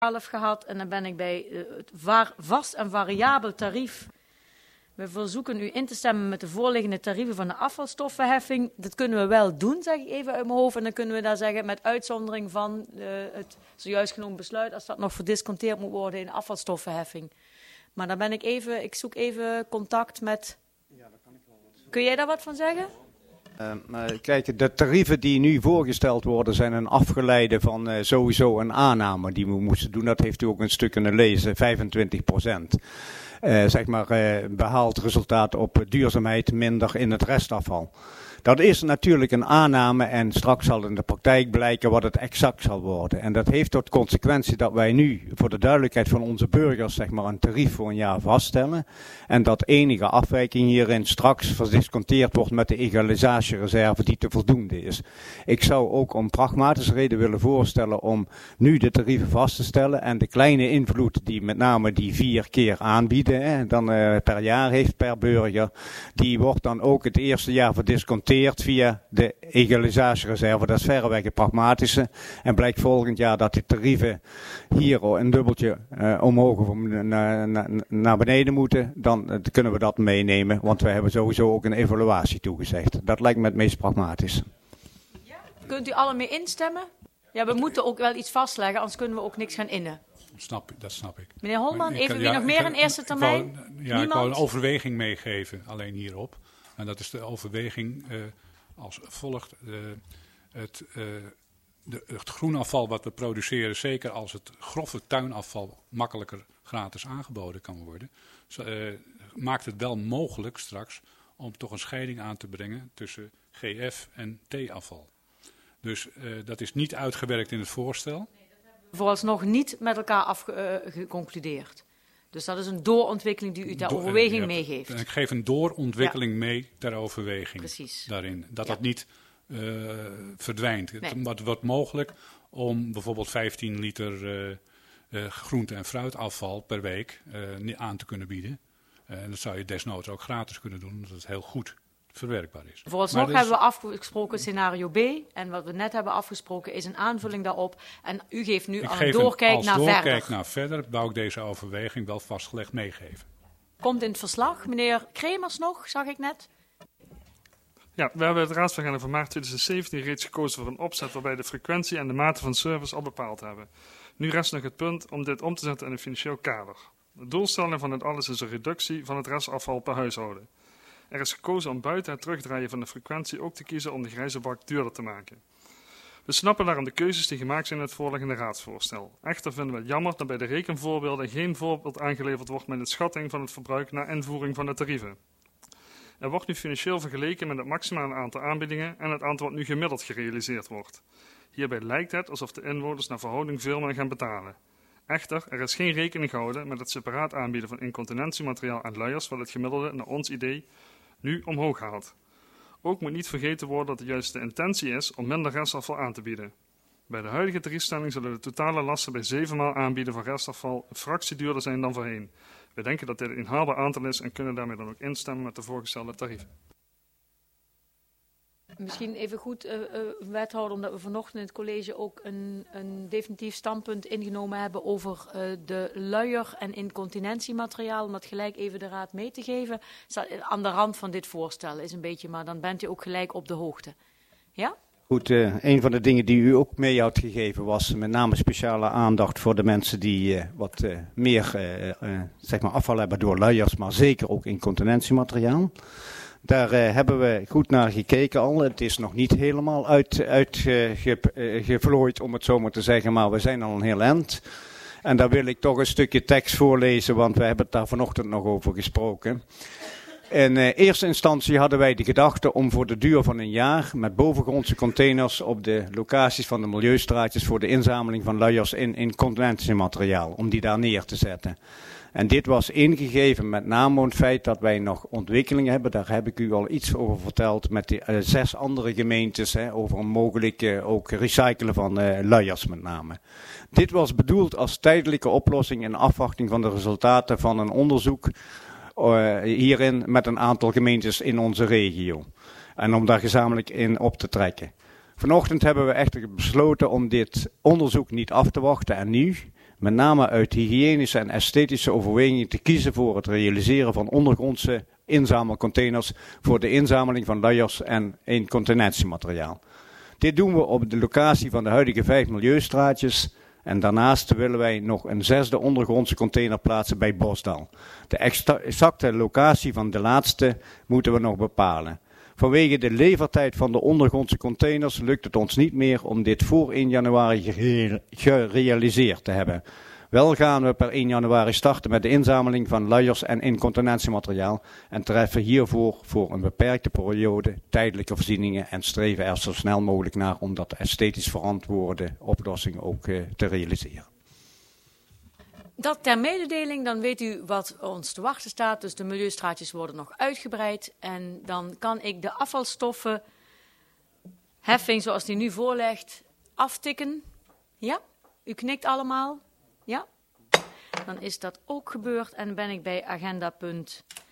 gehad en dan ben ik bij het vast en variabel tarief. We verzoeken u in te stemmen met de voorliggende tarieven van de afvalstoffenheffing. Dat kunnen we wel doen, zeg ik even uit mijn hoofd. En dan kunnen we daar zeggen met uitzondering van het zojuist genomen besluit, als dat nog verdisconteerd moet worden in de afvalstoffenheffing. Maar dan ben ik zoek even contact met... Ja, daar kan ik wel wat. Kun jij daar wat van zeggen? Kijk, de tarieven die nu voorgesteld worden zijn een afgeleide van sowieso een aanname die we moesten doen. Dat heeft u ook een stuk kunnen lezen, 25%. Zeg maar behaald resultaat op duurzaamheid minder in het restafval. Dat is natuurlijk een aanname en straks zal in de praktijk blijken wat het exact zal worden. En dat heeft tot consequentie dat wij nu voor de duidelijkheid van onze burgers zeg maar een tarief voor een jaar vaststellen. En dat enige afwijking hierin straks verdisconteerd wordt met de egalisatiereserve die te voldoende is. Ik zou ook om pragmatische reden willen voorstellen om nu de tarieven vast te stellen. En de kleine invloed die met name die 4 keer aanbieden, dan per jaar heeft per burger, die wordt dan ook het eerste jaar verdisconteerd via de egalisatiereserve. Dat is verreweg het pragmatische. En blijkt volgend jaar dat de tarieven hier een dubbeltje omhoog of naar beneden moeten, dan kunnen we dat meenemen. Want we hebben sowieso ook een evaluatie toegezegd. Dat lijkt me het meest pragmatisch. Ja? Kunt u alle mee instemmen? Ja, we moeten ook wel iets vastleggen, anders kunnen we ook niks gaan innen. Dat snap ik. Meneer Holman, even weer nog meer in eerste termijn? Ik wou een overweging meegeven, alleen hierop. En dat is de overweging als volgt. Het groenafval wat we produceren, zeker als het grove tuinafval makkelijker gratis aangeboden kan worden, maakt het wel mogelijk straks om toch een scheiding aan te brengen tussen GF en T-afval. Dus dat is niet uitgewerkt in het voorstel. Nee, dat hebben we vooralsnog niet met elkaar geconcludeerd. Dus dat is een doorontwikkeling die u ter overweging meegeeft. Ik geef een doorontwikkeling mee ter overweging. Precies. Daarin. Dat niet verdwijnt. Nee. Het wordt mogelijk om bijvoorbeeld 15 liter groente- en fruitafval per week aan te kunnen bieden. En dat zou je desnoods ook gratis kunnen doen, omdat het heel goed verwerkbaar is. Vooralsnog hebben we afgesproken scenario B. En wat we net hebben afgesproken is een aanvulling daarop. En u geeft nu al een doorkijk naar verder. Als doorkijk naar verder wou ik deze overweging wel vastgelegd meegeven. Komt in het verslag. Meneer Kremers nog, zag ik net. Ja, we hebben het raadsvergadering van maart 2017 reeds gekozen voor een opzet waarbij de frequentie en de mate van service al bepaald hebben. Nu rest nog het punt om dit om te zetten in een financieel kader. De doelstelling van dit alles is een reductie van het restafval per huishouden. Er is gekozen om buiten het terugdraaien van de frequentie ook te kiezen om de grijze bak duurder te maken. We snappen daarom de keuzes die gemaakt zijn in het voorliggende raadsvoorstel. Echter vinden we het jammer dat bij de rekenvoorbeelden geen voorbeeld aangeleverd wordt met de schatting van het verbruik na invoering van de tarieven. Er wordt nu financieel vergeleken met het maximale aantal aanbiedingen en het aantal wat nu gemiddeld gerealiseerd wordt. Hierbij lijkt het alsof de inwoners naar verhouding veel meer gaan betalen. Echter, er is geen rekening gehouden met het separaat aanbieden van incontinentiemateriaal en luiers, wat het gemiddelde naar ons idee nu omhoog haalt. Ook moet niet vergeten worden dat het juist de intentie is om minder restafval aan te bieden. Bij de huidige tariefstelling zullen de totale lasten bij 7 maal aanbieden van restafval een fractie duurder zijn dan voorheen. We denken dat dit een haalbaar aantal is en kunnen daarmee dan ook instemmen met de voorgestelde tarieven. Misschien even goed, wethouder, omdat we vanochtend in het college ook een definitief standpunt ingenomen hebben over de luier- en incontinentiemateriaal. Om dat gelijk even de raad mee te geven. Staat aan de rand van dit voorstel is een beetje, maar dan bent u ook gelijk op de hoogte. Ja? Goed, een van de dingen die u ook mee had gegeven was met name speciale aandacht voor de mensen die wat meer zeg maar afval hebben door luiers, maar zeker ook incontinentiemateriaal. Daar hebben we goed naar gekeken al. Het is nog niet helemaal uitgevlooid, om het zo maar te zeggen, maar we zijn al een heel eind. En daar wil ik toch een stukje tekst voorlezen, want we hebben het daar vanochtend nog over gesproken. In eerste instantie hadden wij de gedachte om voor de duur van een jaar met bovengrondse containers op de locaties van de milieustraatjes voor de inzameling van luiers in incontinentiemateriaal, om die daar neer te zetten. En dit was ingegeven met name het feit dat wij nog ontwikkelingen hebben. Daar heb ik u al iets over verteld met de 6 andere gemeentes. Over een mogelijk ook recyclen van luiers met name. Dit was bedoeld als tijdelijke oplossing in afwachting van de resultaten van een onderzoek hierin met een aantal gemeentes in onze regio. En om daar gezamenlijk in op te trekken. Vanochtend hebben we echter besloten om dit onderzoek niet af te wachten en nu met name uit hygiënische en esthetische overwegingen te kiezen voor het realiseren van ondergrondse inzamelcontainers voor de inzameling van luiers en incontinentiemateriaal. Dit doen we op de locatie van de huidige 5 milieustraatjes en daarnaast willen wij nog een 6e ondergrondse container plaatsen bij Bosdal. De exacte locatie van de laatste moeten we nog bepalen. Vanwege de levertijd van de ondergrondse containers lukt het ons niet meer om dit voor 1 januari gerealiseerd te hebben. Wel gaan we per 1 januari starten met de inzameling van luiers en incontinentiemateriaal en treffen hiervoor voor een beperkte periode tijdelijke voorzieningen en streven er zo snel mogelijk naar om dat esthetisch verantwoorde oplossing ook te realiseren. Dat ter mededeling, dan weet u wat ons te wachten staat. Dus de milieustraatjes worden nog uitgebreid. En dan kan ik de afvalstoffenheffing zoals die nu voorligt aftikken. Ja, u knikt allemaal. Ja, dan is dat ook gebeurd. En ben ik bij agenda punt